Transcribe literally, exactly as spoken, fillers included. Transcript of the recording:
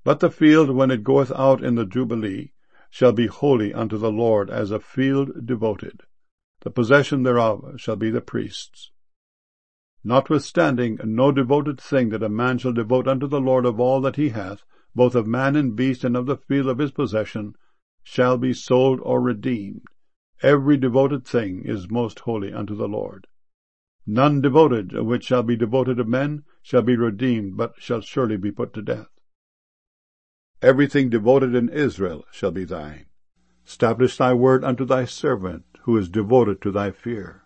But the field, when it goeth out in the Jubilee, shall be holy unto the Lord, as a field devoted. The possession thereof shall be the priest's. Notwithstanding, no devoted thing that a man shall devote unto the Lord of all that he hath, both of man and beast, and of the field of his possession, shall be sold or redeemed. Every devoted thing is most holy unto the Lord. None devoted which shall be devoted of men shall be redeemed, but shall surely be put to death. Everything devoted in Israel shall be thine. Establish thy word unto thy servant, who is devoted to thy fear.